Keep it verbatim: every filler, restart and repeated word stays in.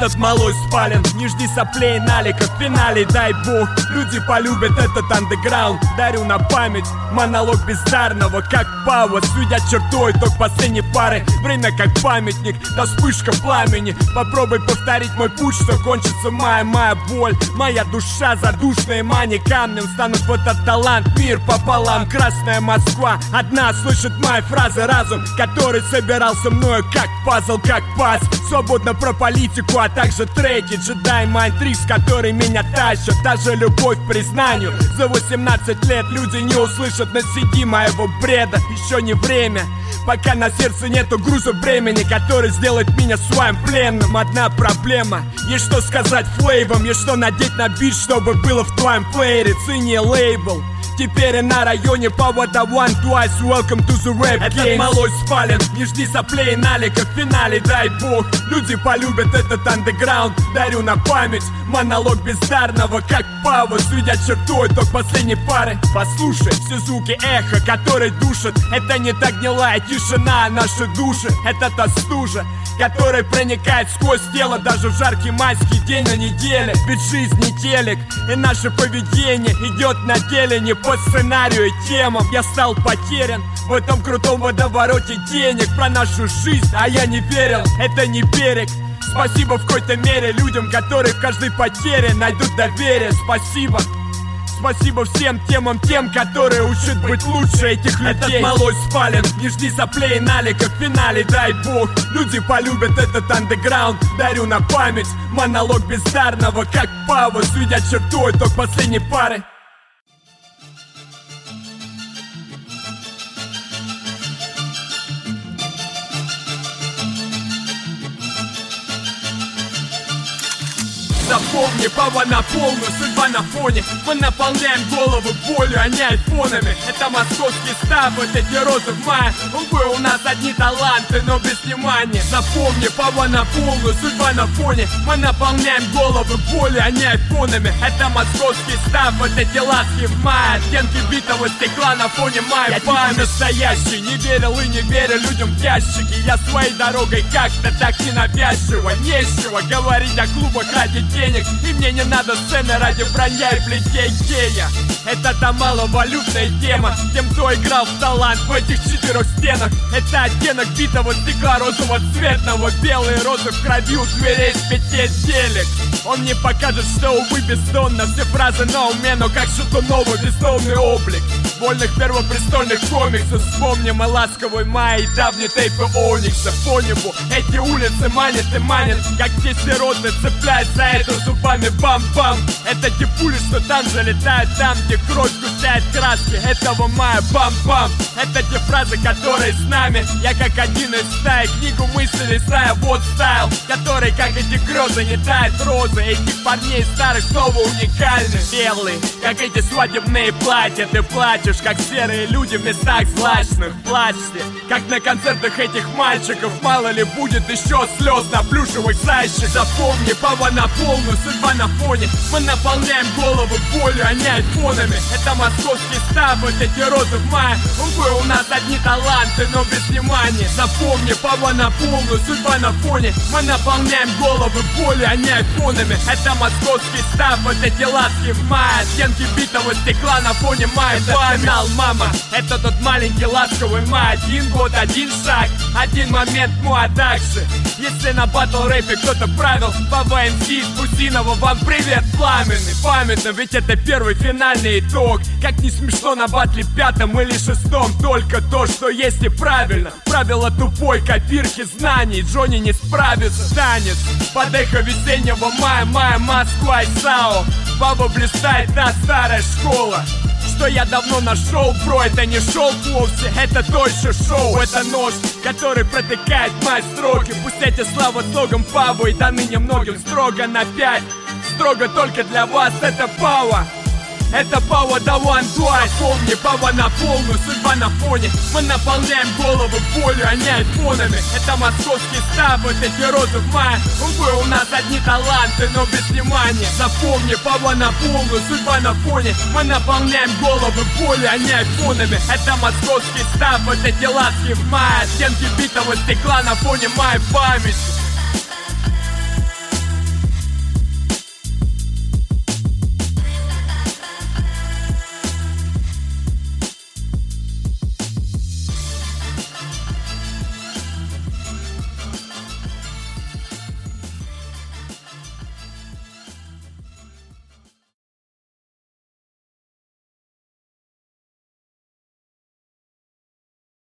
Этот малой спален, не жди соплей налика. В финале, дай бог, люди полюбят этот андеграунд. Дарю на память монолог бездарного, как Пава, судя чертой итог последней пары. Время как памятник, да вспышка пламени. Попробуй повторить мой путь, что кончится моя, моя боль. Моя душа задушная мани камнем станут в этот талант. Мир пополам, красная Москва одна слышит мои фразы. Разум, который собирался мною как пазл, как пас. Свободно про политику, а также треки Джедай Майнтрикс, который меня тащат. Та же любовь к признанию. За восемнадцать лет люди не услышат на си ди моего бреда. Еще не время, пока на сердце нету груза бремени, который сделает меня своим пленным. Одна проблема, есть что сказать флейвом, есть что надеть на бит, чтобы было в твоем плеере. Цени лейбл, теперь и на районе повода one twice. Welcome to the rap game. Этот малой спален, не жди соплей налика. В финале, дай бог, люди полюбят этот андеграунд. Дарю на память монолог бездарного, как Пава, судя чертой итог последней пары. Послушай все звуки эха, которые душат. Это не та гнилая тишина, а наши души. Это та стужа, которая проникает сквозь тело даже в жаркий майский день на неделе. Ведь жизнь не телек, и наше поведение идет на деле не по сценарию и темам. Я стал потерян в этом крутом водовороте денег про нашу жизнь, а я не верил, это не берег. Спасибо в какой-то мере людям, которые в каждой потере найдут доверие. Спасибо. Спасибо всем темам, тем, которые учат быть лучше этих людей. Этот малой спален, не жди соплей налика. В финале, дай бог, люди полюбят этот андеграунд. Дарю на память монолог бездарного, как Пава, судя чертой итог последней пары. Запомни, Пава на полную, судьба на фоне. Мы наполняем головы болью, а не айфонами. Это московский став, вот эти розы в мае. Увы, у нас одни таланты, но без внимания. Запомни, Пава на полную, судьба на фоне. Мы наполняем головы болью, а не айфонами. Это московский став, вот эти ласки в мае. Оттенки битого стекла на фоне мая. Я типа настоящий, не верил и не верю людям в ящики. Я своей дорогой как-то так ненавязчиво. Нечего говорить о клубах ради денег. И мне не надо сцены ради броня и плетей гея. Это та маловалютная тема. Тем, кто играл в талант в этих четырех стенах. Это оттенок битого стекла розового цветного. Белые розы в крови у дверей с петель телек. Он мне покажет, что, увы, бездонно. Все фразы на уме, но как что-то новый бездомный облик вольных первопрестольных комиксов. Вспомним о ласковой мае и давней тейпы Оникса. По небу эти улицы манят и манят, как те сироты цепляют за это зубами бам-бам. Это те пули, что там залетают, там, где кровь сгущает краски этого мая бам-бам. Это те фразы, которые с нами. Я как один из стаи, книгу мыслей листая, вот стайл, который, как эти грозы, не тает розы. Этих парней старых снова уникальны. Белые, как эти свадебные платья. Ты плачешь, как серые люди в местах злачных. Плачьте, как на концертах этих мальчиков. Мало ли будет еще слез на плюшевых зайчиках. Запомни, Пава на полную, судьба на фоне. Мы наполняем головы болью, а не айфонами. Это московский став, вот эти розы в мае. Увы, у нас одни таланты, но без внимания. Запомни, Пава на полную, судьба на фоне. Мы наполняем головы болью, а не айфонами. Это московский став, вот эти ласки в мае. Оттенки битого стекла на фоне мая. Это финал, мама, это тот маленький ласковый май. Один год, один шаг, один момент, ну а дальше. Если на батл рэпе кто-то правил, Пава эм си из Пусинова, вам привет пламенный. Памятно, ведь это первый финальный итог. Как не смешно на батле пятом или шестом. Только то, что есть и правильно. Правило тупой копирки знаний. Джонни не справится, танец под эхо весеннего мая. Мая, Москва и САО. Пава блистает, та старая школа. Что я давно нашел, бро, это не шоу вовсе, это то еще шоу. Это нож, который протыкает мои строки. Пусть эти слова слогом Паву и до ныне многим строго на пять. Строго только для вас, это Пава. Это Пава да one twice. Помни, Пава на полную, судьба на фоне. Мы наполняем головы болью, а не айфонами. Это московский став, вот эти розы в мае. Увы, у нас одни таланты, но без внимания. Запомни, Пава на полную, судьба на фоне. Мы наполняем головы болью, а не айфонами. Это московский став, вот эти ласки в мае. Оттенки битого стекла на фоне моей памяти.